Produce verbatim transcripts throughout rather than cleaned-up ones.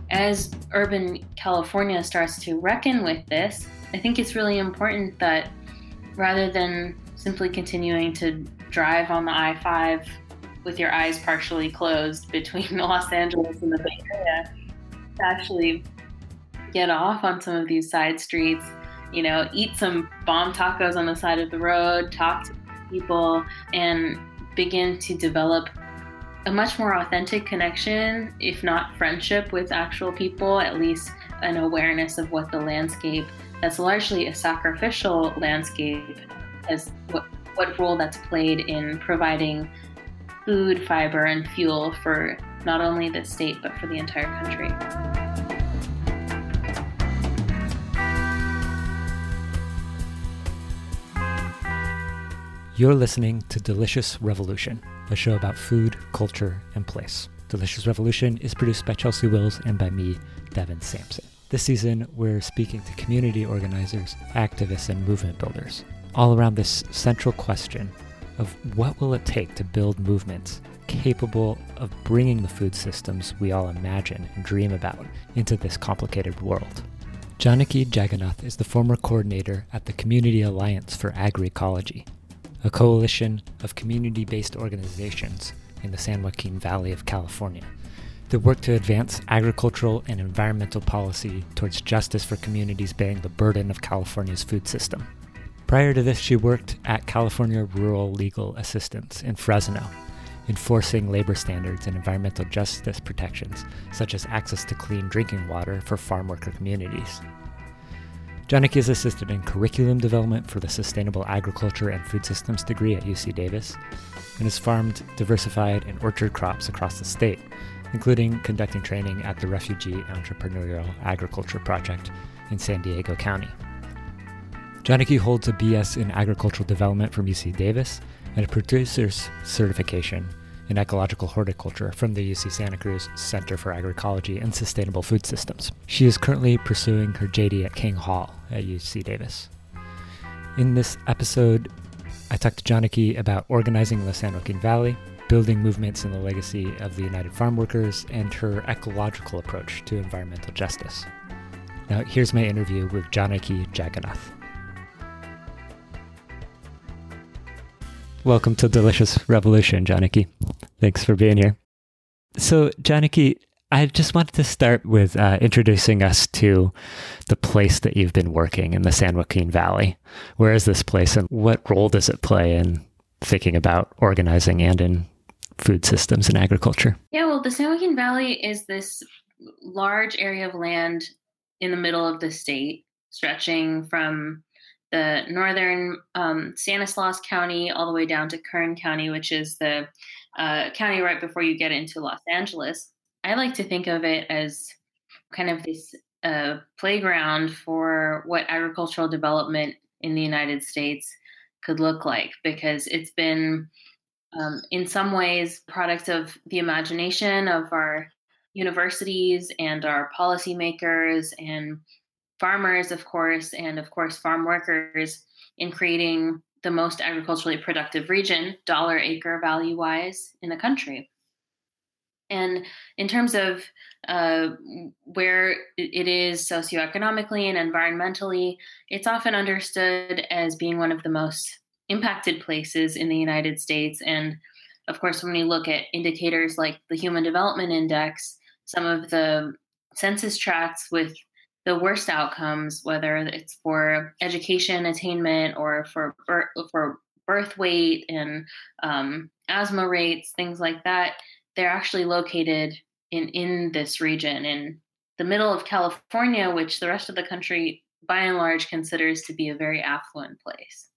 as urban California starts to reckon with this, I think it's really important that rather than simply continuing to drive on the I five with your eyes partially closed between Los Angeles and the Bay Area, to actually get off on some of these side streets, you know, eat some bomb tacos on the side of the road, talk to people, and begin to develop a much more authentic connection, if not friendship, with actual people, at least an awareness of what the landscape that's largely a sacrificial landscape as what, what role that's played in providing food, fiber, and fuel for not only the state, but for the entire country. You're listening to Delicious Revolution, a show about food, culture, and place. Delicious Revolution is produced by Chelsea Wills and by me, Devin Sampson. This season, we're speaking to community organizers, activists, and movement builders, all around this central question of what will it take to build movements capable of bringing the food systems we all imagine and dream about into this complicated world. Janaki Jagannath is the former coordinator at the Community Alliance for Agroecology, a coalition of community-based organizations in the San Joaquin Valley of California that work to advance agricultural and environmental policy towards justice for communities bearing the burden of California's food system. Prior to this, she worked at California Rural Legal Assistance in Fresno, enforcing labor standards and environmental justice protections, such as access to clean drinking water for farm worker communities. Janaki is assisted in curriculum development for the Sustainable Agriculture and Food Systems degree at U C Davis, and has farmed diversified and orchard crops across the state, including conducting training at the Refugee Entrepreneurial Agriculture Project in San Diego County. Janaki holds a B S in Agricultural Development from U C Davis and a producer's certification in Ecological Horticulture from the U C Santa Cruz Center for Agroecology and Sustainable Food Systems. She is currently pursuing her J D at King Hall at U C Davis. In this episode, I talked to Janaki about organizing the San Joaquin Valley, building movements in the legacy of the United Farm Workers, and her ecological approach to environmental justice. Now, here's my interview with Janaki Jagannath. Welcome to Delicious Revolution, Janaki. Thanks for being here. So, Janaki, I just wanted to start with uh, introducing us to the place that you've been working in the San Joaquin Valley. Where is this place and what role does it play in thinking about organizing and in food systems and agriculture? Yeah, well, the San Joaquin Valley is this large area of land in the middle of the state, stretching from the northern um, Stanislaus County all the way down to Kern County, which is the uh, county right before you get into Los Angeles. I like to think of it as kind of this uh, playground for what agricultural development in the United States could look like, because it's been, um, in some ways, product of the imagination of our universities and our policymakers and farmers, of course, and of course, farm workers in creating the most agriculturally productive region, dollar acre value wise, in the country. And in terms of uh, where it is socioeconomically and environmentally, it's often understood as being one of the most impacted places in the United States. And of course, when we look at indicators like the Human Development Index, some of the census tracts with the worst outcomes, whether it's for education attainment or for birth, for birth weight and um, asthma rates, things like that, they're actually located in, in this region, in the middle of California, which the rest of the country, by and large, considers to be a very affluent place.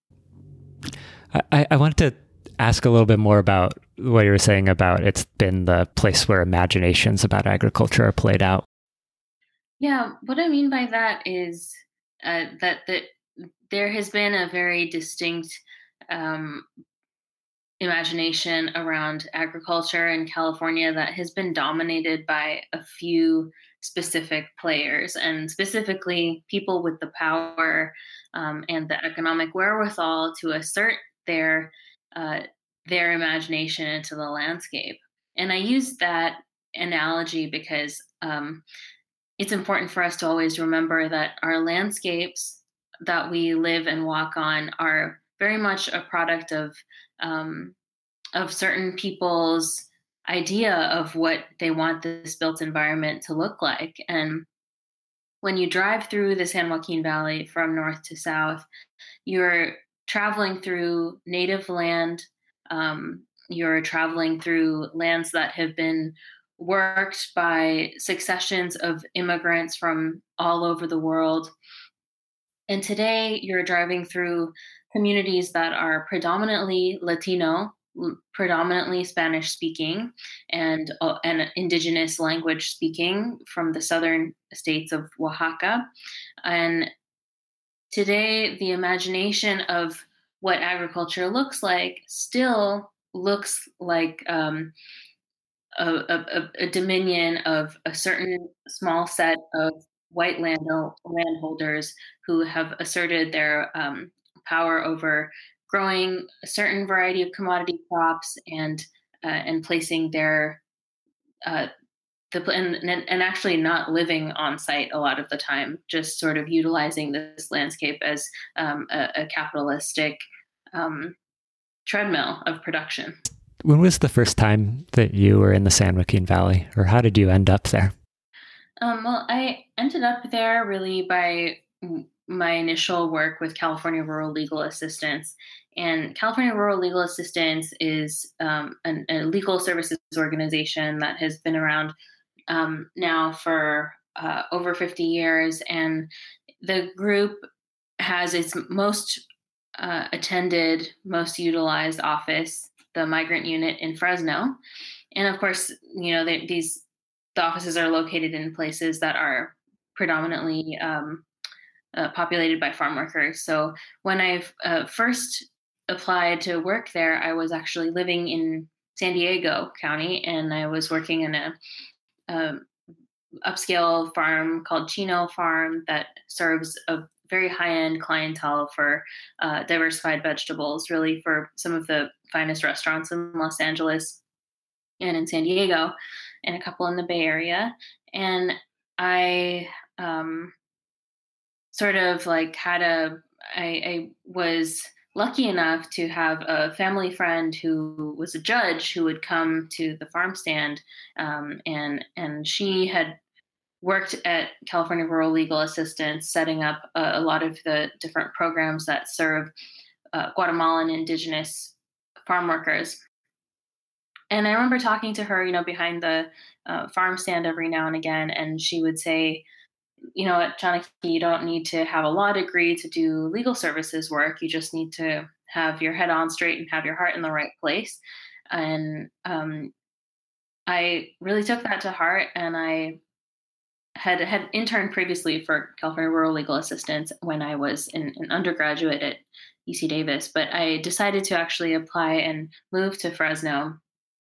I, I wanted to ask a little bit more about what you were saying about it's been the place where imaginations about agriculture are played out. Yeah, what I mean by that is uh, that that there has been a very distinct um, imagination around agriculture in California that has been dominated by a few specific players, and specifically people with the power um, and the economic wherewithal to assert their uh, their imagination into the landscape. And I use that analogy because um, it's important for us to always remember that our landscapes that we live and walk on are very much a product of um, of certain people's idea of what they want this built environment to look like. And when you drive through the San Joaquin Valley from north to south, you're traveling through native land. Um, you're traveling through lands that have been worked by successions of immigrants from all over the world. And today you're driving through communities that are predominantly Latino, l- predominantly Spanish speaking, and, uh, and indigenous language speaking from the southern states of Oaxaca. And today, the imagination of what agriculture looks like still looks like um, a, a, a dominion of a certain small set of white land landholders who have asserted their um, power over growing a certain variety of commodity crops and uh, and placing their uh, the and, and and actually not living on site a lot of the time, just sort of utilizing this landscape as um, a, a capitalistic um, treadmill of production. When was the first time that you were in the San Joaquin Valley, or how did you end up there? Um, well, I ended up there really by my initial work with California Rural Legal Assistance. And California Rural Legal Assistance is um, an, a legal services organization that has been around um, now for uh, over fifty years. And the group has its most uh, attended, most utilized office, the migrant unit in Fresno. And of course, you know, they, these the offices are located in places that are predominantly um, uh, populated by farm workers. So when I uh, first applied to work there, I was actually living in San Diego County, and I was working in a, a upscale farm called Chino Farm that serves a very high-end clientele for uh, diversified vegetables, really for some of the finest restaurants in Los Angeles and in San Diego, and a couple in the Bay Area. And I um, sort of like had a, I, I was lucky enough to have a family friend who was a judge who would come to the farm stand, um, and and she had worked at California Rural Legal Assistance, setting up a, a lot of the different programs that serve uh, Guatemalan indigenous farm workers. And I remember talking to her, you know, behind the uh, farm stand every now and again, and she would say, you know what, Janaki, you don't need to have a law degree to do legal services work. You just need to have your head on straight and have your heart in the right place. And um, I really took that to heart, and I had had interned previously for California Rural Legal Assistance when I was in, an undergraduate at U C Davis, but I decided to actually apply and move to Fresno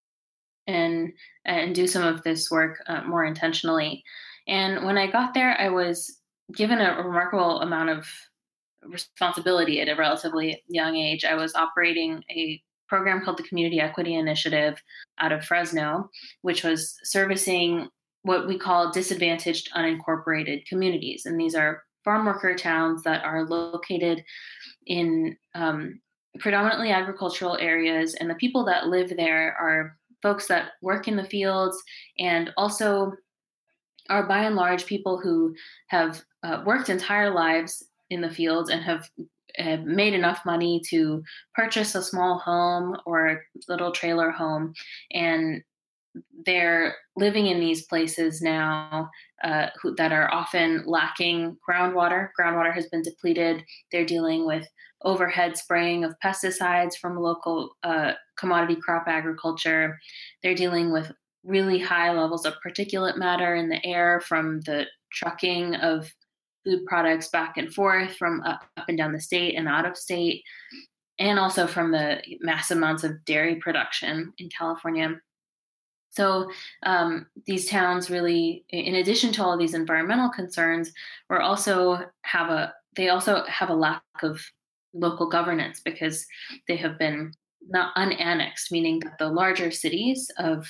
and and do some of this work uh, more intentionally. And when I got there, I was given a remarkable amount of responsibility at a relatively young age. I was operating a program called the Community Equity Initiative out of Fresno, which was servicing what we call disadvantaged unincorporated communities. And these are farm worker towns that are located in um, predominantly agricultural areas. And the people that live there are folks that work in the fields and also are by and large people who have uh, worked entire lives in the fields and have, have made enough money to purchase a small home or a little trailer home. And they're living in these places now uh, who, that are often lacking groundwater. Groundwater has been depleted. They're dealing with overhead spraying of pesticides from local uh, commodity crop agriculture. They're dealing with really high levels of particulate matter in the air from the trucking of food products back and forth from up, up and down the state and out of state, and also from the mass amounts of dairy production in California. So um, these towns really, in addition to all of these environmental concerns, are also have a they also have a lack of local governance because they have been not unannexed, meaning that the larger cities of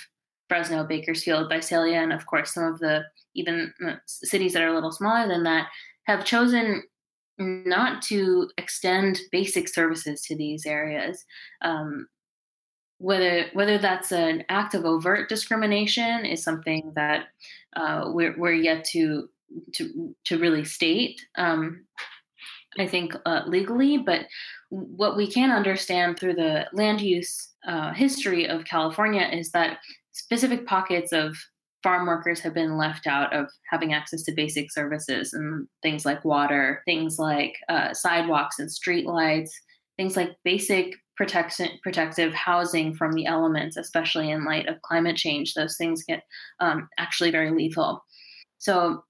Fresno, Bakersfield, Visalia, and of course some of the even uh, cities that are a little smaller than that have chosen not to extend basic services to these areas. Um, whether whether that's an act of overt discrimination is something that uh, we're we're yet to to to really state. Um, I think uh, legally, but what we can understand through the land use uh, history of California is that specific pockets of farm workers have been left out of having access to basic services and things like water, things like uh, sidewalks and street lights, things like basic protection, protective housing from the elements, especially in light of climate change. Those things get um, actually very lethal. So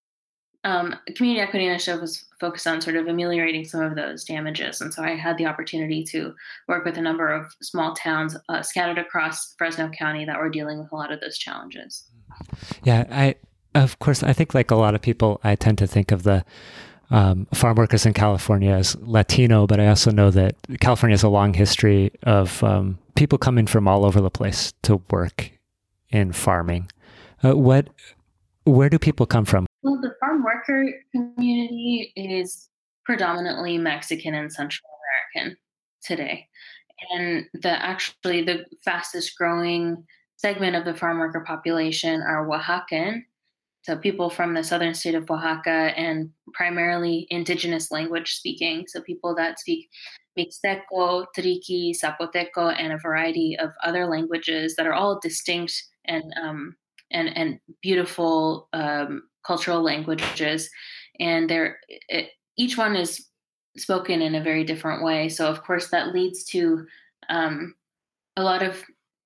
um, Community Equity Initiative was focused on sort of ameliorating some of those damages. And so I had the opportunity to work with a number of small towns uh, scattered across Fresno County that were dealing with a lot of those challenges. Yeah, I, of course, I think like a lot of people, I tend to think of the um, farm workers in California as Latino, but I also know that California has a long history of um, people coming from all over the place to work in farming. Uh, what, where do people come from? Well, the farm worker community is predominantly Mexican and Central American today. And the actually the fastest growing segment of the farm worker population are Oaxacan. So people from the southern state of Oaxaca and primarily indigenous language speaking. So people that speak Mixteco, Triqui, Zapoteco, and a variety of other languages that are all distinct and um, and and beautiful um, cultural languages. And they're it, each one is spoken in a very different way. So of course that leads to um, a lot of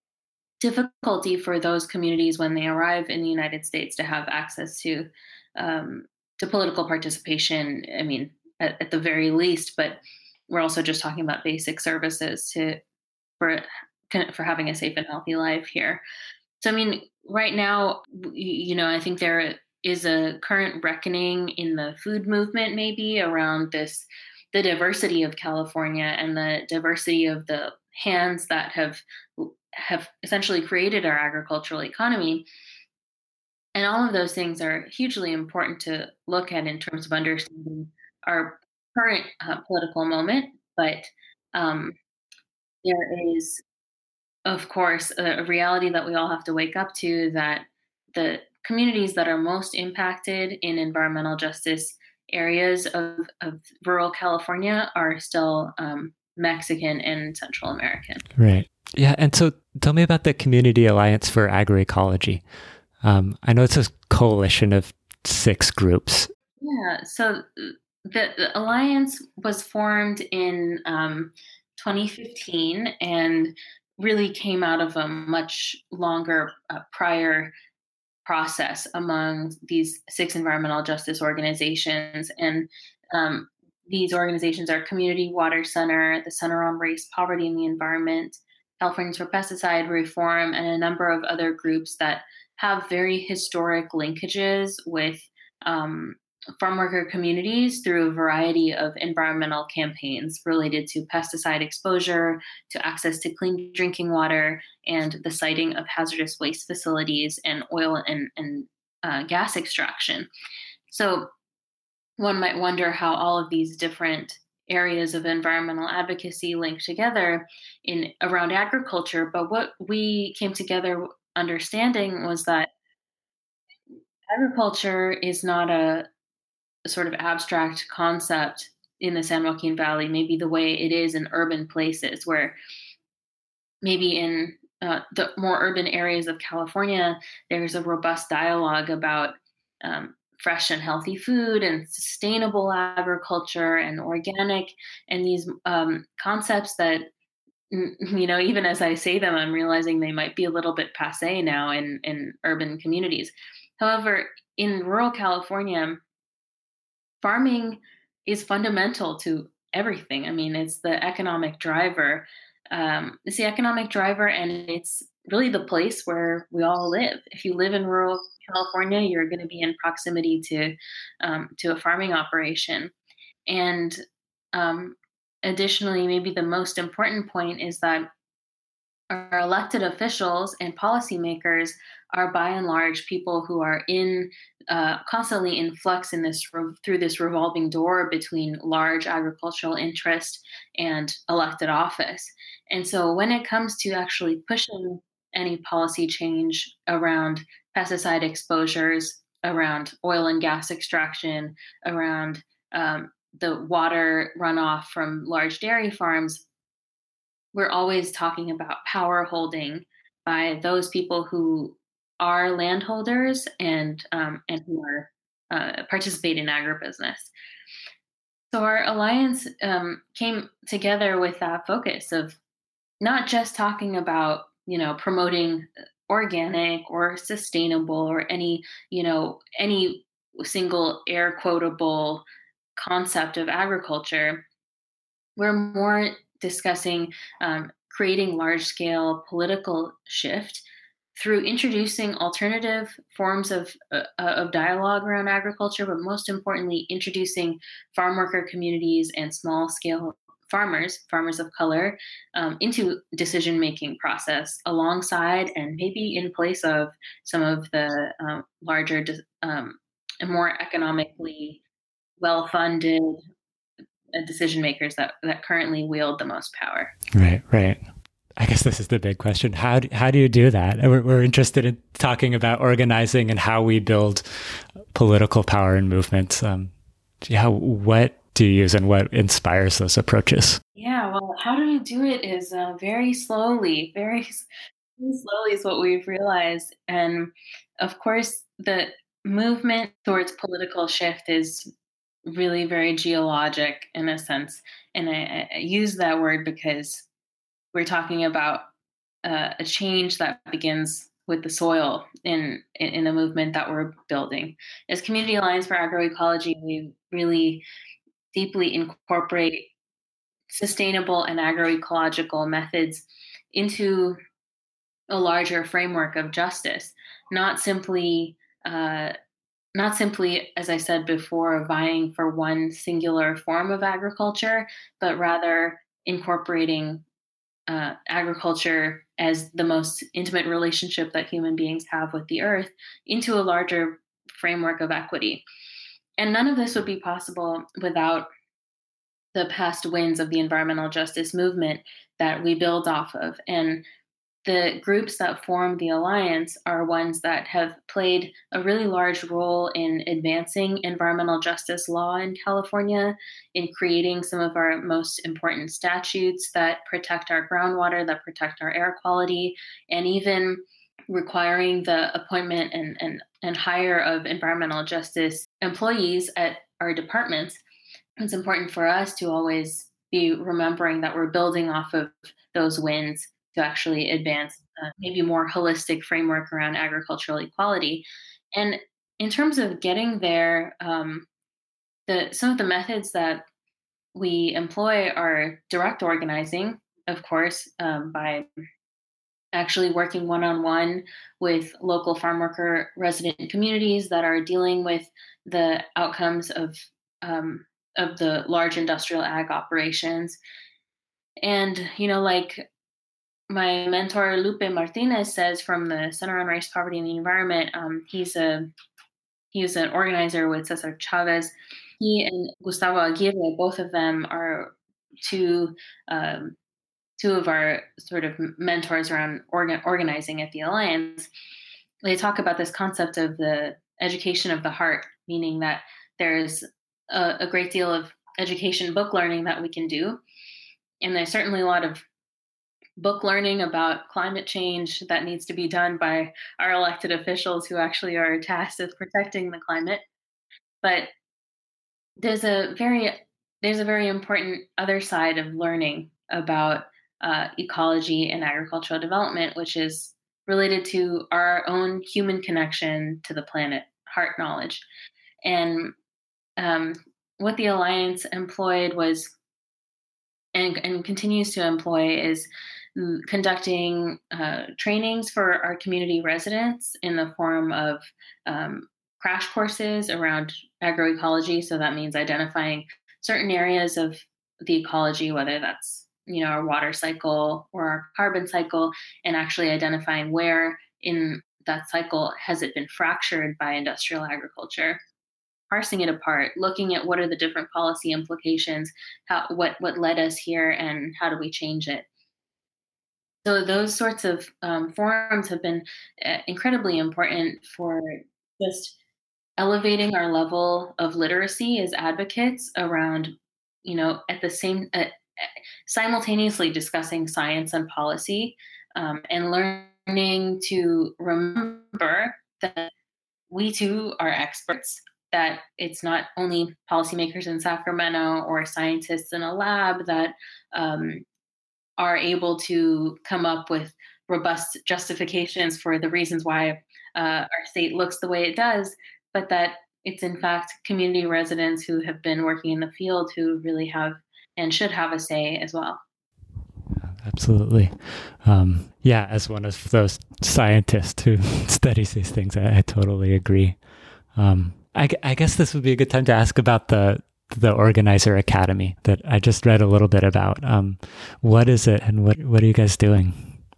difficulty for those communities when they arrive in the United States to have access to um, to political participation. I mean, at, at the very least, but we're also just talking about basic services to for for having a safe and healthy life here. So, I mean, right now, you know, I think there is a current reckoning in the food movement, maybe around this the diversity of California and the diversity of the hands that have have essentially created our agricultural economy. And all of those things are hugely important to look at in terms of understanding our current uh, political moment. But um, there is, of course, a, a reality that we all have to wake up to, that the communities that are most impacted in environmental justice areas of, of rural California are still um, Mexican and Central American. Right. Yeah. And so tell me about the Community Alliance for Agroecology. Um, I know it's a coalition of six groups. Yeah. So the, the alliance was formed in um, twenty fifteen and really came out of a much longer uh, prior process among these six environmental justice organizations. And um, these organizations are Community Water Center, the Center on Race, Poverty, and the Environment, Californians for Pesticide Reform, and a number of other groups that have very historic linkages with um, farm worker communities through a variety of environmental campaigns related to pesticide exposure, to access to clean drinking water, and the siting of hazardous waste facilities and oil and, and uh, gas extraction. So one might wonder how all of these different areas of environmental advocacy link together in around agriculture. But what we came together understanding was that agriculture is not a, a sort of abstract concept in the San Joaquin Valley, maybe the way it is in urban places, where maybe in uh, the more urban areas of California, there's a robust dialogue about um, fresh and healthy food and sustainable agriculture and organic, and these um, concepts that, you know, even as I say them, I'm realizing they might be a little bit passé now in, in urban communities. However, in rural California, farming is fundamental to everything. I mean, it's the economic driver. Um, it's the economic driver, and it's really the place where we all live. If you live in rural California, you're going to be in proximity to um, to a farming operation. And um, additionally, maybe the most important point is that our elected officials and policymakers are by and large people who are in uh, constantly in flux in this re- through this revolving door between large agricultural interest and elected office. And so when it comes to actually pushing any policy change around pesticide exposures, around oil and gas extraction, around um, the water runoff from large dairy farms, we're always talking about power holding by those people who are landholders and um, and who are uh, participate in agribusiness. So our alliance um, came together with that focus of not just talking about you know promoting organic or sustainable or any you know any single air quotable concept of agriculture. We're more discussing um, creating large scale political shift through introducing alternative forms of, uh, of dialogue around agriculture, but most importantly, introducing farm worker communities and small scale farmers, farmers of color, um, into decision making process alongside and maybe in place of some of the um, larger um, and more economically well funded uh, decision makers that that currently wield the most power. Right, right. I guess this is the big question. How do, how do you do that? We're, we're interested in talking about organizing and how we build political power and movements. Um, yeah, what do you use and what inspires those approaches? Yeah, well, how do you do it is uh, very slowly, very, very slowly is what we've realized. And of course, the movement towards political shift is really very geologic in a sense. And I, I use that word because we're talking about uh, a change that begins with the soil in, in in the movement that we're building. As Community Alliance for Agroecology, we really deeply incorporate sustainable and agroecological methods into a larger framework of justice, not simply uh, not simply, as I said before, vying for one singular form of agriculture, but rather incorporating uh, agriculture as the most intimate relationship that human beings have with the earth into a larger framework of equity. And none of this would be possible without the past wins of the environmental justice movement that we build off of. And the groups that form the alliance are ones that have played a really large role in advancing environmental justice law in California, in creating some of our most important statutes that protect our groundwater, that protect our air quality, and even requiring the appointment and, and, and hire of environmental justice employees at our departments. It's important for us to always be remembering that we're building off of those wins to actually advance uh, maybe more holistic framework around agricultural equality. And in terms of getting there, um, the some of the methods that we employ are direct organizing, of course, um, by actually working one-on-one with local farm worker resident communities that are dealing with the outcomes of um, of the large industrial ag operations. And you know, like my mentor Lupe Martinez says from the Center on Race, Poverty, and the Environment, um, he's a he's an organizer with Cesar Chavez. He and Gustavo Aguirre, both of them are two um, two of our sort of mentors around orga- organizing at the Alliance. They talk about this concept of the education of the heart, meaning that there's a, a great deal of education book learning that we can do. And there's certainly a lot of book learning about climate change that needs to be done by our elected officials who actually are tasked with protecting the climate. But there's a very there's a very important other side of learning about uh, ecology and agricultural development, which is related to our own human connection to the planet, heart knowledge. And um, what the Alliance employed was and, and continues to employ is mm, conducting uh, trainings for our community residents in the form of um, crash courses around agroecology. So that means identifying certain areas of the ecology, whether that's you know, our water cycle or our carbon cycle, and actually identifying where in that cycle has it been fractured by industrial agriculture, parsing it apart, looking at what are the different policy implications, how what what led us here, and how do we change it. So those sorts of um, forums have been uh, incredibly important for just elevating our level of literacy as advocates around, you know, at the same uh, uh, simultaneously discussing science and policy, um, and learning to remember that we too are experts, that it's not only policymakers in Sacramento or scientists in a lab that um, are able to come up with robust justifications for the reasons why uh, our state looks the way it does, but that it's in fact community residents who have been working in the field who really have and should have a say as well. Absolutely. Um, yeah, as one of those scientists who studies these things, I, I totally agree. Um, I, I guess this would be a good time to ask about the the Organizer Academy that I just read a little bit about. Um, what is it, and what what are you guys doing?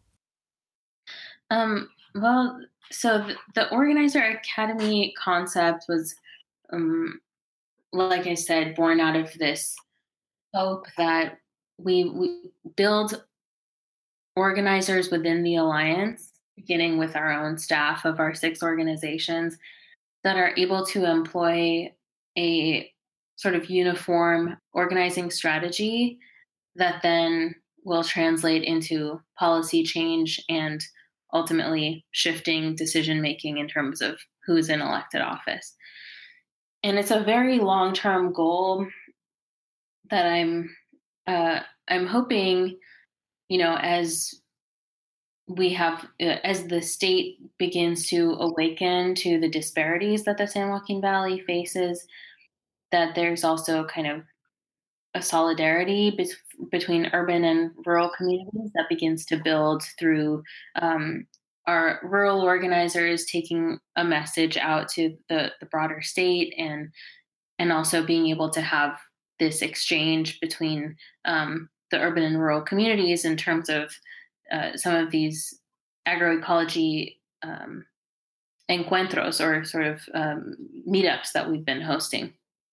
Um, well, so the, the Organizer Academy concept was, um, like I said, born out of this hope that we, we build organizers within the alliance, beginning with our own staff of our six organizations, that are able to employ a sort of uniform organizing strategy that then will translate into policy change and ultimately shifting decision making in terms of who's in elected office. And it's a very long term goal that I'm uh, I'm hoping, you know, as we have uh, as the state begins to awaken to the disparities that the San Joaquin Valley faces, that there's also kind of a solidarity be- between urban and rural communities that begins to build through um, our rural organizers taking a message out to the, the broader state, and and also being able to have this exchange between um, the urban and rural communities in terms of uh, some of these agroecology um, encuentros, or sort of um, meetups that we've been hosting.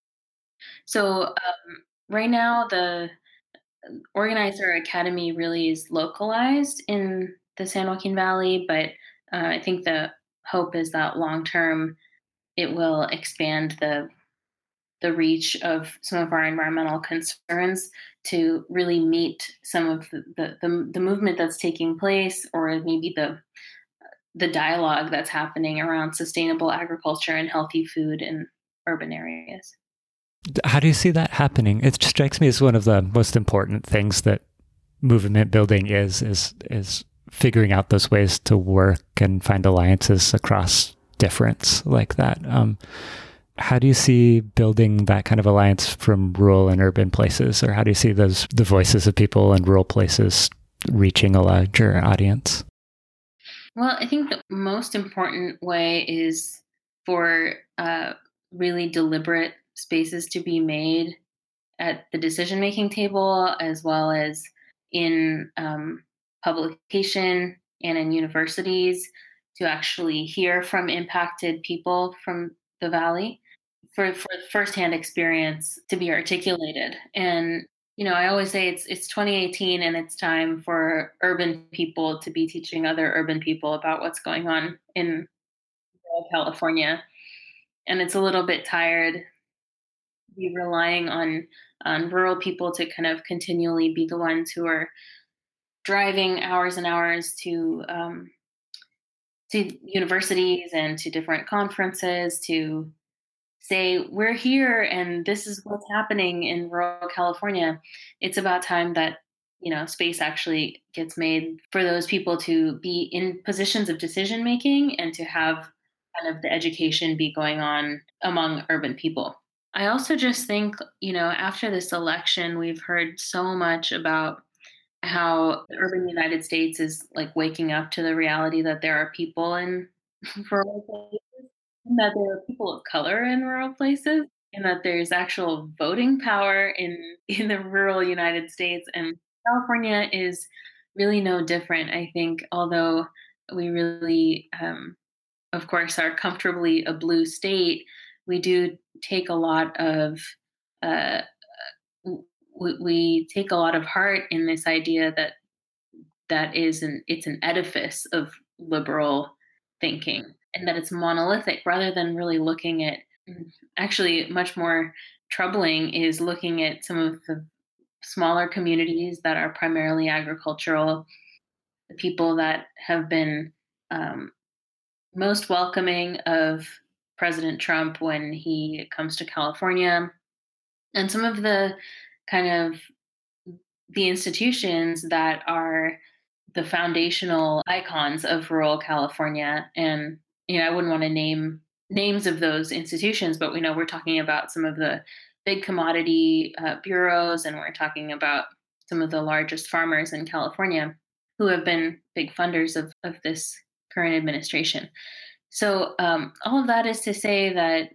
So um, right now, the Organizer Academy really is localized in the San Joaquin Valley, but uh, I think the hope is that long term it will expand the the reach of some of our environmental concerns to really meet some of the, the, the, the movement that's taking place, or maybe the the dialogue that's happening around sustainable agriculture and healthy food in urban areas. How do you see that happening? It strikes me as one of the most important things that movement building is is is figuring out those ways to work and find alliances across difference like that. Um, how do you see building that kind of alliance from rural and urban places, or how do you see those the voices of people in rural places reaching a larger audience? Well, I think the most important way is for uh, really deliberate spaces to be made at the decision making table, as well as in um, publication and in universities, to actually hear from impacted people from the valley, for, for firsthand experience to be articulated. And you know, I always say it's it's twenty eighteen, and it's time for urban people to be teaching other urban people about what's going on in rural California. And it's a little bit tired to be relying on on rural people to kind of continually be the ones who are driving hours and hours to um, to universities and to different conferences to say we're here and this is what's happening in rural California. It's about time that, you know, space actually gets made for those people to be in positions of decision making and to have kind of the education be going on among urban people. I also just think, you know, after this election, we've heard so much about how the urban United States is like waking up to the reality that there are people in rural places, and that there are people of color in rural places, and that there's actual voting power in in the rural United States. And California is really no different. I think, although we really, um, of course, are comfortably a blue state, we do take a lot of, uh, w- w- we take a lot of heart in this idea that that is an it's an edifice of liberal thinking, and that it's monolithic rather than really looking at. Mm, actually, much more troubling is looking at some of the smaller communities that are primarily agricultural, the people that have been um, most welcoming of President Trump when he comes to California, and some of the kind of the institutions that are the foundational icons of rural California. And you know, I wouldn't want to name names of those institutions, but we know we're talking about some of the big commodity uh, bureaus, and we're talking about some of the largest farmers in California who have been big funders of, of this current administration. So um, all of that is to say that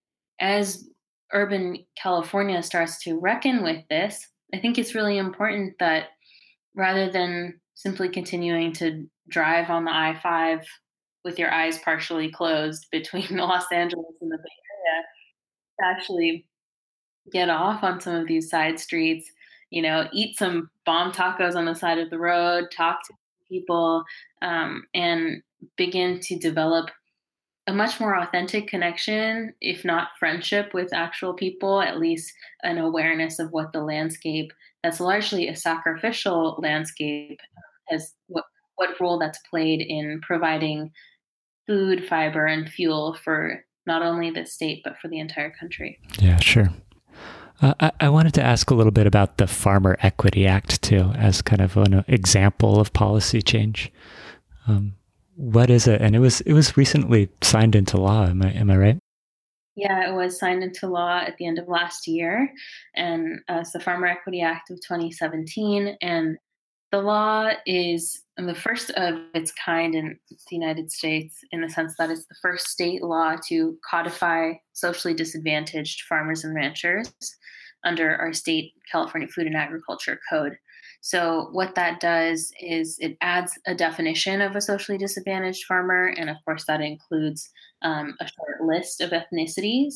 as urban California starts to reckon with this, I think it's really important that rather than simply continuing to drive on the I five with your eyes partially closed between Los Angeles and the Bay Area, to actually get off on some of these side streets, you know, eat some bomb tacos on the side of the road, talk to people, um, and begin to develop a much more authentic connection, if not friendship, with actual people, at least an awareness of what the landscape that's largely a sacrificial landscape has what what role that's played in providing food, fiber, and fuel for not only the state but for the entire country. Yeah, sure. Uh, I, I wanted to ask a little bit about the Farmer Equity Act too, as kind of an example of policy change. Um, what is it? And it was it was recently signed into law. Am I am I right? Yeah, it was signed into law at the end of last year, and uh, it's the Farmer Equity Act of twenty seventeen. And the law is the first of its kind in the United States in the sense that it's the first state law to codify socially disadvantaged farmers and ranchers under our state California Food and Agriculture Code. So, what that does is it adds a definition of a socially disadvantaged farmer, and of course, that includes um, a short list of ethnicities.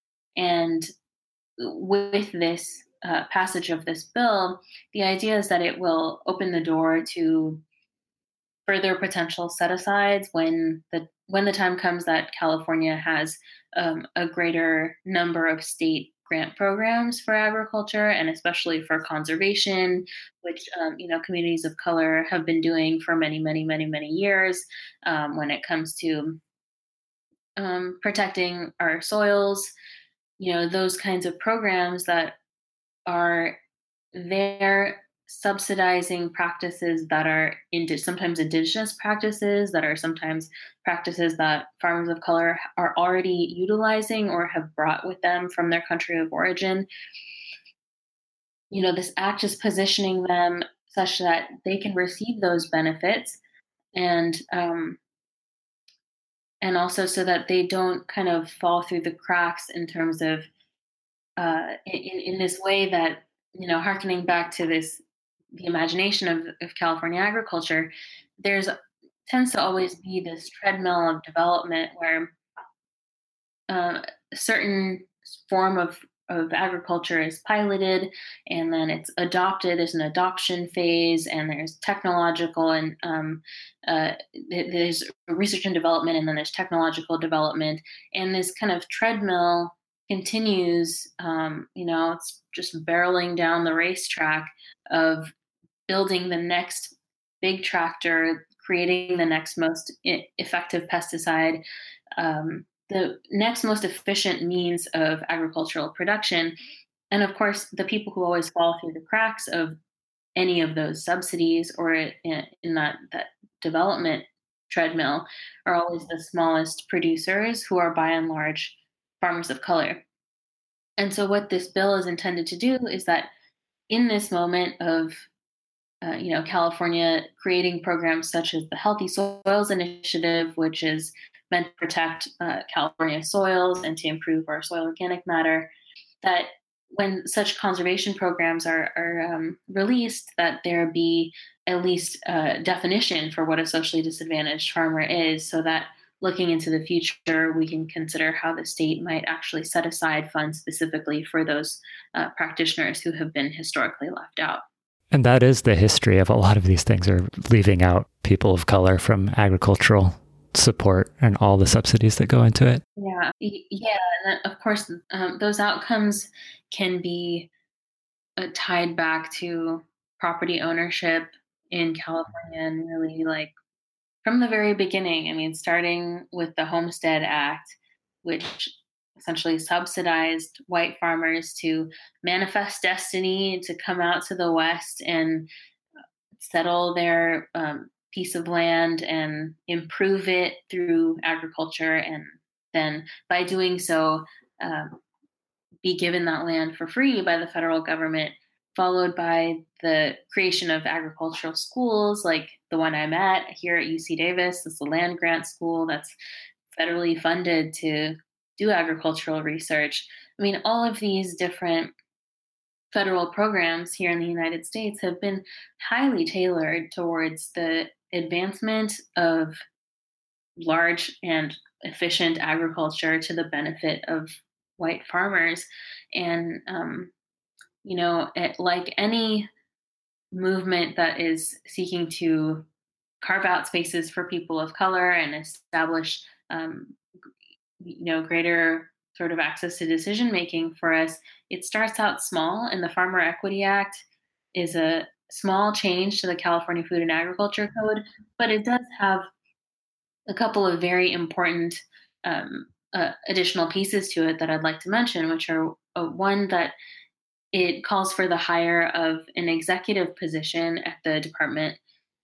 And with this uh, passage of this bill, the idea is that it will open the door to further potential set asides when the when the time comes that California has um, a greater number of state grant programs for agriculture and especially for conservation, which um, you know communities of color have been doing for many, many, many, many years um, when it comes to um, protecting our soils. You know those kinds of programs that are there subsidizing practices that are indi- sometimes indigenous practices that are sometimes practices that farmers of color are already utilizing or have brought with them from their country of origin. You know, this act is positioning them such that they can receive those benefits, and um, and also so that they don't kind of fall through the cracks in terms of uh, in, in this way that, you know, harkening back to this, the imagination of, of California agriculture, there's tends to always be this treadmill of development where uh, a certain form of of agriculture is piloted and then it's adopted. There's an adoption phase and there's technological and um, uh, there's research and development and then there's technological development, and this kind of treadmill continues. Um, you know, it's just barreling down the racetrack of building the next big tractor, creating the next most e- effective pesticide, um, the next most efficient means of agricultural production. And of course, the people who always fall through the cracks of any of those subsidies or in, in that, that development treadmill are always the smallest producers who are by and large farmers of color. And so, what this bill is intended to do is that in this moment of uh, you know, California creating programs such as the Healthy Soils Initiative, which is meant to protect uh, California soils and to improve our soil organic matter, that when such conservation programs are, are um, released, that there be at least a definition for what a socially disadvantaged farmer is, so that looking into the future, we can consider how the state might actually set aside funds specifically for those uh, practitioners who have been historically left out. And that is the history of a lot of these things, are leaving out people of color from agricultural support and all the subsidies that go into it. Yeah, yeah, and then, of course, um, those outcomes can be uh, tied back to property ownership in California, and really, like, from the very beginning. I mean, starting with the Homestead Act, which essentially subsidized white farmers to manifest destiny, to come out to the West and settle their um, piece of land and improve it through agriculture, and then by doing so, um, be given that land for free by the federal government, followed by the creation of agricultural schools like the one I'm at here at U C Davis. It's a land grant school that's federally funded to do agricultural research. I mean, all of these different federal programs here in the United States have been highly tailored towards the advancement of large and efficient agriculture to the benefit of white farmers. And, um, you know, it, like any movement that is seeking to carve out spaces for people of color and establish, um, you know, greater sort of access to decision making for us, it starts out small. And the Farmer Equity Act is a small change to the California Food and Agriculture Code, but it does have a couple of very important um, uh, additional pieces to it that I'd like to mention, which are uh, one, that it calls for the hire of an executive position at the department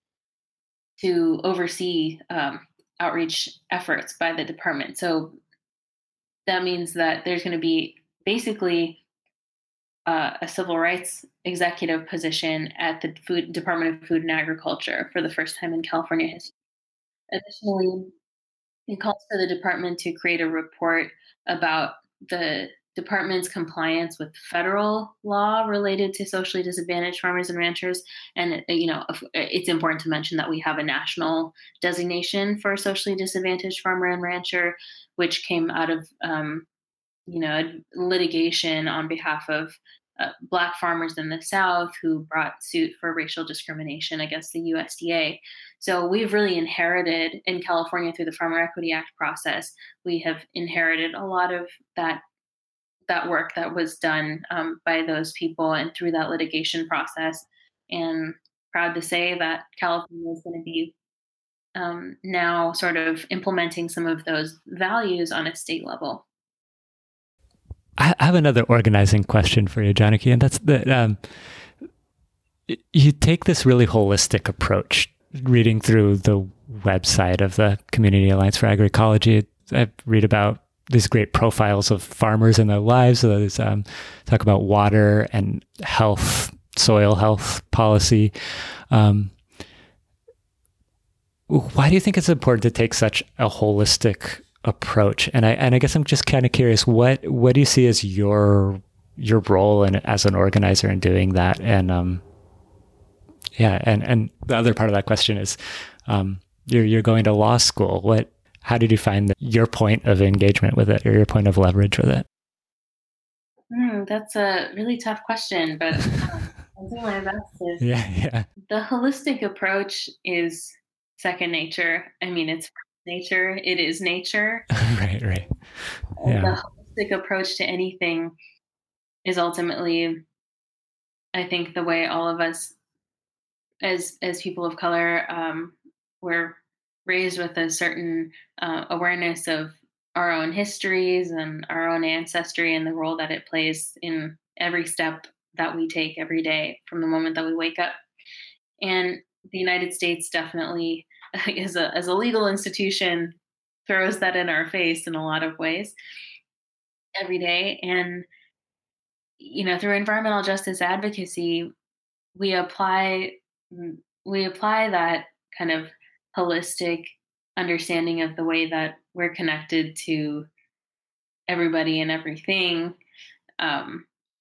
to oversee um, outreach efforts by the department. So that means that there's going to be basically uh, a civil rights executive position at the Food Department of Food and Agriculture for the first time in California history. Additionally, it calls for the department to create a report about the department's compliance with federal law related to socially disadvantaged farmers and ranchers. And, uh, you know, it's important to mention that we have a national designation for socially disadvantaged farmer and rancher, which came out of, um, you know, litigation on behalf of uh, Black farmers in the South who brought suit for racial discrimination against the U S D A. So we've really inherited in California, through the Farmer Equity Act process, we have inherited a lot of that that work that was done um, by those people and through that litigation process. And proud to say that California is going to be um, now sort of implementing some of those values on a state level. I have another organizing question for you, Janaki, and that's that um, you take this really holistic approach. Reading through the website of the Community Alliance for Agroecology, I read about these great profiles of farmers and their lives. So there's um, talk about water and health, soil health policy. Um, why do you think it's important to take such a holistic approach? And I and I guess I'm just kind of curious, what what do you see as your your role in as an organizer in doing that? And um, yeah, and and the other part of that question is, um, you're you're going to law school. What how did you find the, your point of engagement with it, or your point of leverage with it? Mm, that's a really tough question, but um, I'll do my best to. Yeah, yeah. The holistic approach is second nature. I mean, it's nature. It is nature. Right, right. Yeah. The holistic approach to anything is ultimately, I think, the way all of us, as as people of color, um, we're raised with a certain uh, awareness of our own histories and our own ancestry and the role that it plays in every step that we take every day from the moment that we wake up. And the United States definitely, as a as a legal institution, throws that in our face in a lot of ways every day. And, you know, through environmental justice advocacy, we apply we apply that kind of holistic understanding of the way that we're connected to everybody and everything, um,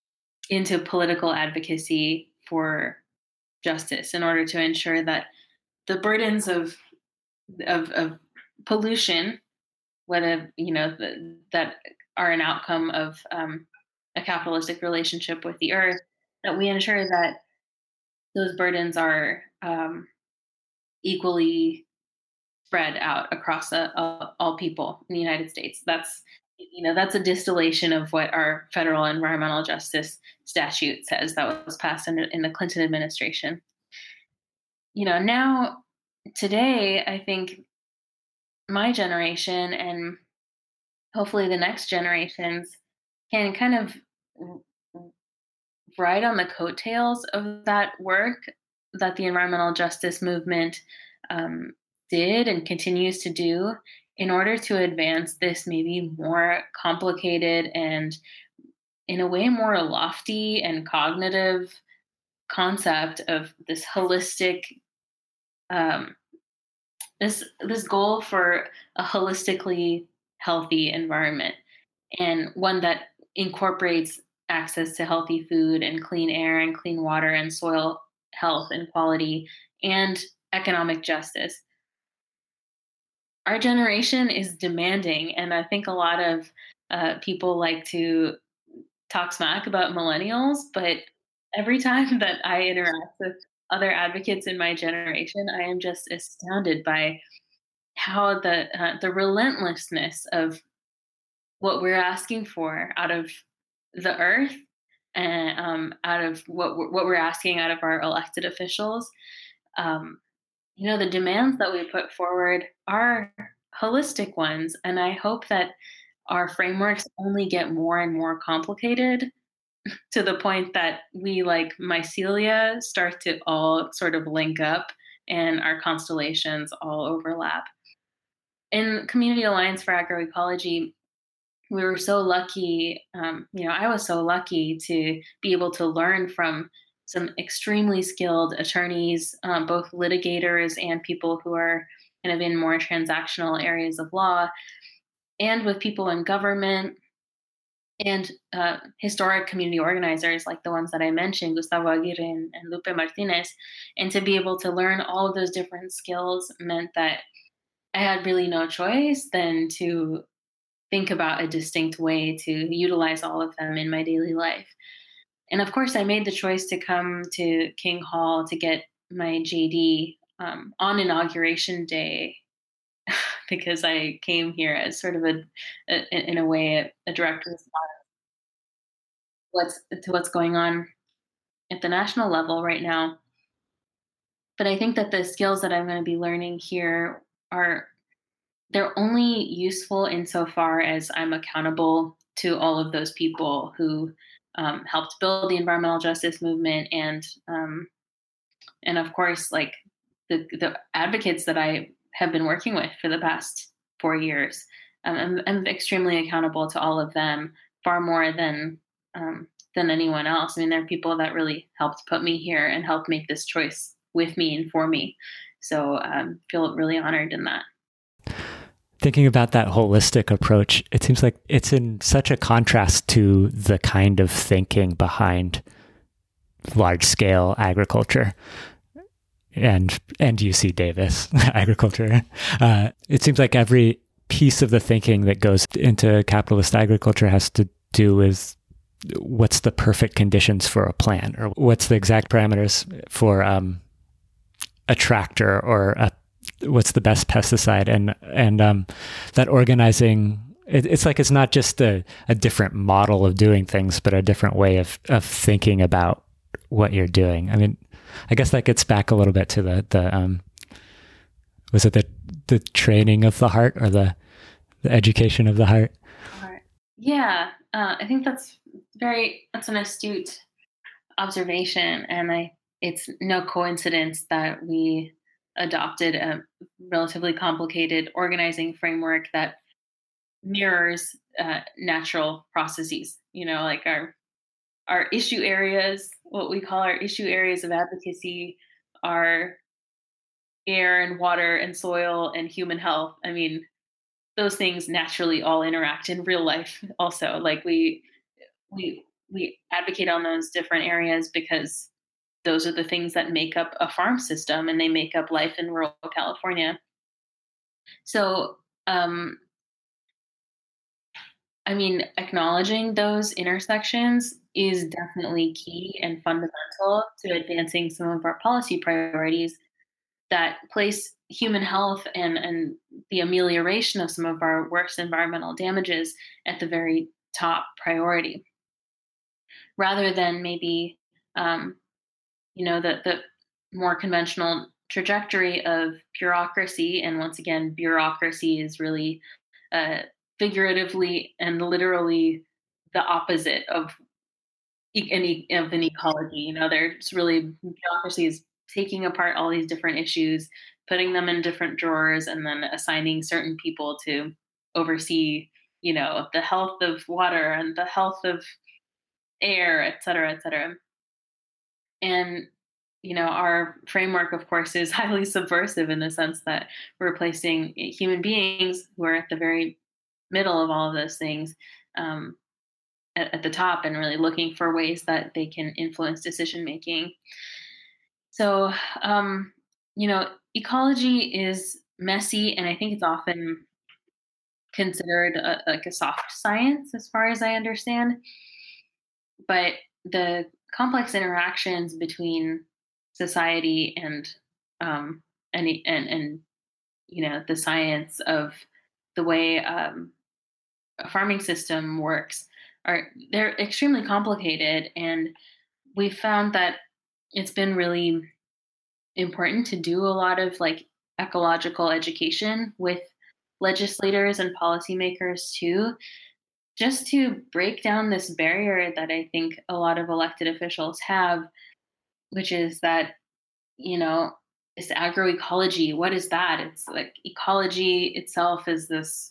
into political advocacy for justice in order to ensure that the burdens of of, of pollution, whether you know the, that are an outcome of um, a capitalistic relationship with the earth, that we ensure that those burdens are um, equally spread out across uh, uh, all people in the United States. That's you know that's a distillation of what our federal environmental justice statute says that was passed in, in the Clinton administration. You know, now today, I think my generation and hopefully the next generations can kind of ride on the coattails of that work that the environmental justice movement um, did and continues to do in order to advance this maybe more complicated and in a way more lofty and cognitive concept of this holistic um, this this goal for a holistically healthy environment and one that incorporates access to healthy food and clean air and clean water and soil health and quality and economic justice. Our generation is demanding, and I think a lot of uh, people like to talk smack about millennials, but every time that I interact with other advocates in my generation, I am just astounded by how the uh, the relentlessness of what we're asking for out of the earth and um, out of what we're, what we're asking out of our elected officials. Um, you know, the demands that we put forward are holistic ones, and I hope that our frameworks only get more and more complicated to the point that we, like mycelia, start to all sort of link up and our constellations all overlap. In Community Alliance for Agroecology, we were so lucky, um, you know, I was so lucky to be able to learn from some extremely skilled attorneys, um, both litigators and people who are kind of in more transactional areas of law, and with people in government and uh, historic community organizers like the ones that I mentioned, Gustavo Aguirre and, and Lupe Martinez. And to be able to learn all of those different skills meant that I had really no choice than to think about a distinct way to utilize all of them in my daily life. And of course, I made the choice to come to King Hall to get my J D um, on inauguration day because I came here as sort of a, a in a way, a, a direct response what's to what's going on at the national level right now. But I think that the skills that I'm going to be learning here are they're only useful insofar as I'm accountable to all of those people who um, helped build the environmental justice movement, and um, and of course, like the the advocates that I have been working with for the past four years. Um, I'm, I'm extremely accountable to all of them, far more than um, than anyone else. I mean, there are people that really helped put me here and helped make this choice with me and for me. So um, feel really honored in that. Thinking about that holistic approach, it seems like it's in such a contrast to the kind of thinking behind large-scale agriculture and and U C Davis agriculture. Uh, it seems like every piece of the thinking that goes into capitalist agriculture has to do with what's the perfect conditions for a plant, or what's the exact parameters for um, a tractor, or a what's the best pesticide, and and um, that organizing. It, it's like it's not just a, a different model of doing things, but a different way of of thinking about what you're doing. I mean, I guess that gets back a little bit to the the um, was it the the training of the heart, or the the education of the heart? Yeah, uh, I think that's very that's an astute observation, and I it's no coincidence that we adopted a relatively complicated organizing framework that mirrors uh, natural processes. You know, like our our issue areas, what we call our issue areas of advocacy, are air and water and soil and human health. I mean, those things naturally all interact in real life. Also, like we we we advocate on those different areas because those are the things that make up a farm system and they make up life in rural California. So, um, I mean, acknowledging those intersections is definitely key and fundamental to advancing some of our policy priorities that place human health and, and the amelioration of some of our worst environmental damages at the very top priority, rather than maybe, um, you know, the, the more conventional trajectory of bureaucracy. And once again, bureaucracy is really uh, figuratively and literally the opposite of e- any of an ecology. You know, there's really bureaucracy is taking apart all these different issues, putting them in different drawers, and then assigning certain people to oversee, you know, the health of water and the health of air, et cetera, et cetera. And you know, our framework, of course, is highly subversive in the sense that we're placing human beings who are at the very middle of all of those things, um, at, at the top, and really looking for ways that they can influence decision making. So, um, you know, ecology is messy, and I think it's often considered a, like a soft science, as far as I understand. But the complex interactions between society and um, and and and you know the science of the way um, a farming system works are they're extremely complicated, and we found that it's been really important to do a lot of like ecological education with legislators and policymakers too, just to break down this barrier that I think a lot of elected officials have, which is that, you know, this agroecology, what is that? It's like ecology itself is this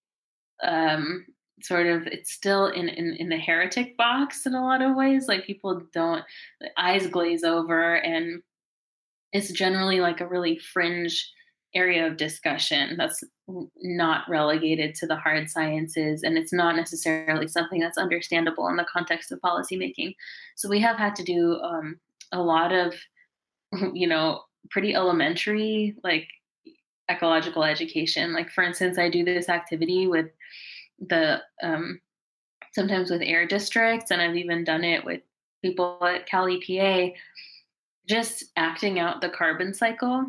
um, sort of, it's still in, in, in the heretic box in a lot of ways. Like people don't, the eyes glaze over, and it's generally like a really fringe area of discussion that's not relegated to the hard sciences, and it's not necessarily something that's understandable in the context of policymaking. So we have had to do um, a lot of, you know, pretty elementary like ecological education. Like for instance, I do this activity with the um, sometimes with air districts, and I've even done it with people at Cal E P A, just acting out the carbon cycle.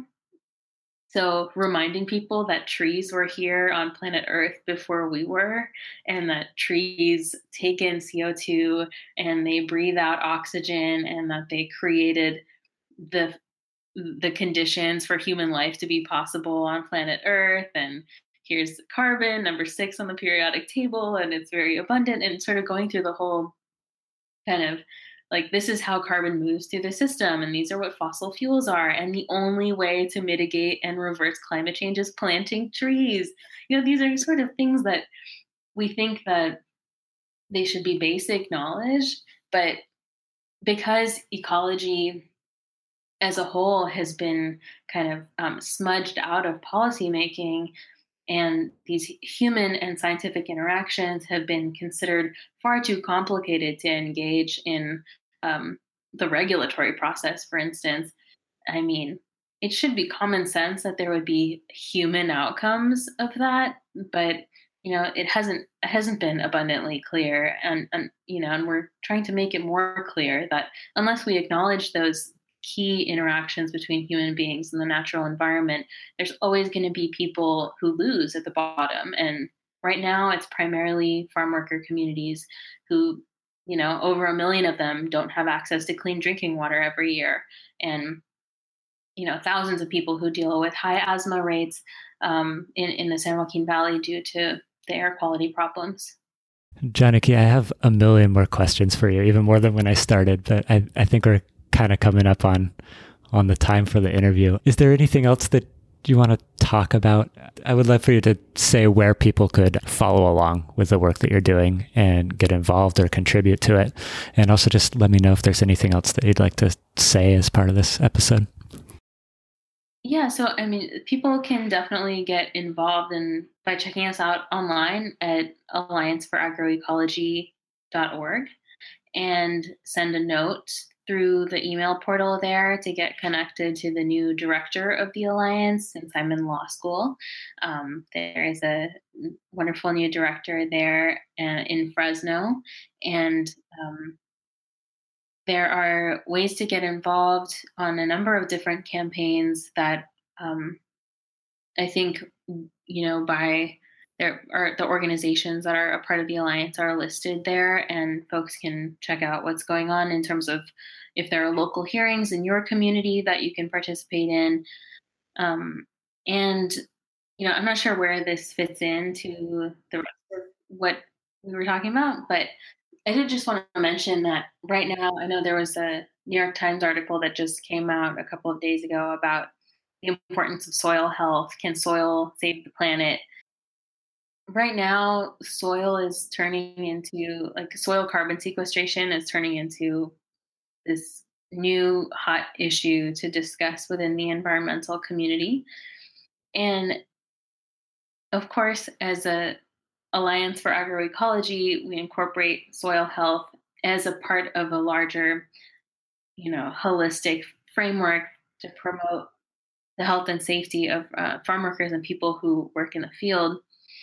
So reminding people that trees were here on planet Earth before we were, and that trees take in C O two and they breathe out oxygen, and that they created the the conditions for human life to be possible on planet Earth. And here's carbon, number six on the periodic table, and it's very abundant, and sort of going through the whole kind of like, this is how carbon moves through the system, and these are what fossil fuels are, and the only way to mitigate and reverse climate change is planting trees. You know, these are sort of things that we think that they should be basic knowledge, but because ecology as a whole has been kind of um, smudged out of policymaking, and these human and scientific interactions have been considered far too complicated to engage in um, the regulatory process, for instance. I mean, it should be common sense that there would be human outcomes of that, but you know, it hasn't it hasn't been abundantly clear, and and you know, and we're trying to make it more clear that unless we acknowledge those key interactions between human beings and the natural environment, there's always going to be people who lose at the bottom. And right now, it's primarily farm worker communities who, you know, over a million of them don't have access to clean drinking water every year. And, you know, thousands of people who deal with high asthma rates um, in, in the San Joaquin Valley due to the air quality problems. Janaki, I have a million more questions for you, even more than when I started, but I, I think we're kind of coming up on on the time for the interview. Is there anything else that you want to talk about? I would love for you to say where people could follow along with the work that you're doing and get involved or contribute to it. And also just let me know if there's anything else that you'd like to say as part of this episode. Yeah, so I mean, people can definitely get involved in by checking us out online at alliance for agroecology dot org. and send a note through the email portal there to get connected to the new director of the Alliance since I'm in law school. Um, there is a wonderful new director there uh, in Fresno, and um, there are ways to get involved on a number of different campaigns that um, I think, you know, by there are the organizations that are a part of the Alliance are listed there, and folks can check out what's going on in terms of if there are local hearings in your community that you can participate in. Um, and, you know, I'm not sure where this fits into the rest of what we were talking about, but I did just want to mention that right now, I know there was a New York Times article that just came out a couple of days ago about the importance of soil health. Can soil save the planet? Right now, soil is turning into, like, soil carbon sequestration is turning into this new hot issue to discuss within the environmental community. And of course, as a Alliance for Agroecology, we incorporate soil health as a part of a larger, you know, holistic framework to promote the health and safety of uh, farm workers and people who work in the field.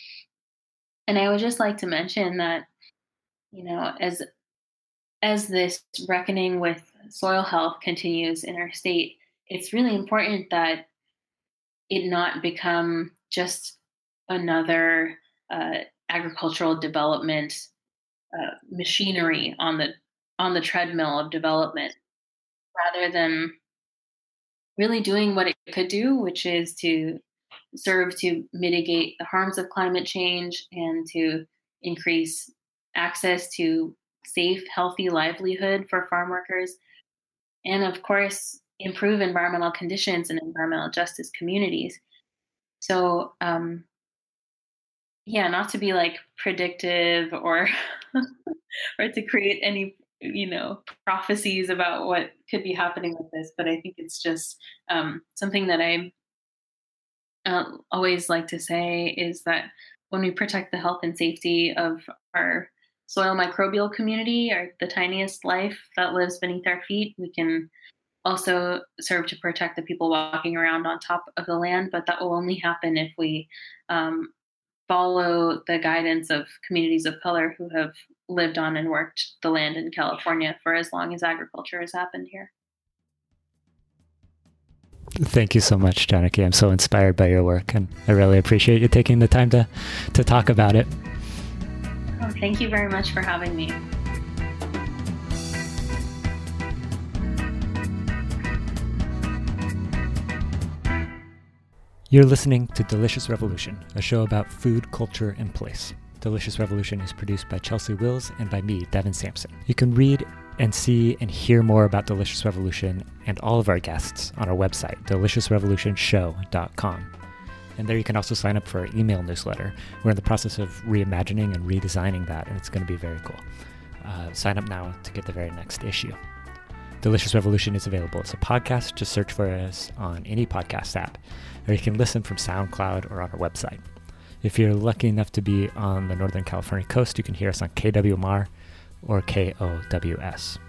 And I would just like to mention that, you know, as as this reckoning with soil health continues in our state, it's really important that it not become just another uh, agricultural development uh, machinery on the on the treadmill of development, rather than really doing what it could do, which is to serve to mitigate the harms of climate change and to increase access to safe, healthy livelihood for farm workers, and of course, improve environmental conditions and environmental justice communities. So, um, yeah, not to be like predictive or or to create any, you know, prophecies about what could be happening with this, but I think it's just um, something that I uh, always like to say is that when we protect the health and safety of our soil microbial community, or the tiniest life that lives beneath our feet, we can also serve to protect the people walking around on top of the land. But that will only happen if we um, follow the guidance of communities of color who have lived on and worked the land in California for as long as agriculture has happened here. Thank you so much, Janaki. I'm so inspired by your work, and I really appreciate you taking the time to, to talk about it. Oh, thank you very much for having me. You're listening to Delicious Revolution, a show about food, culture, and place. Delicious Revolution is produced by Chelsea Wills and by me, Devin Sampson. You can read and see and hear more about Delicious Revolution and all of our guests on our website, delicious revolution show dot com. And there you can also sign up for our email newsletter. We're in the process of reimagining and redesigning that, and it's going to be very cool. Uh, sign up now to get the very next issue. Delicious Revolution is available as a podcast. Just search for us on any podcast app, or you can listen from SoundCloud or on our website. If you're lucky enough to be on the Northern California coast, you can hear us on K W M R or K O W S.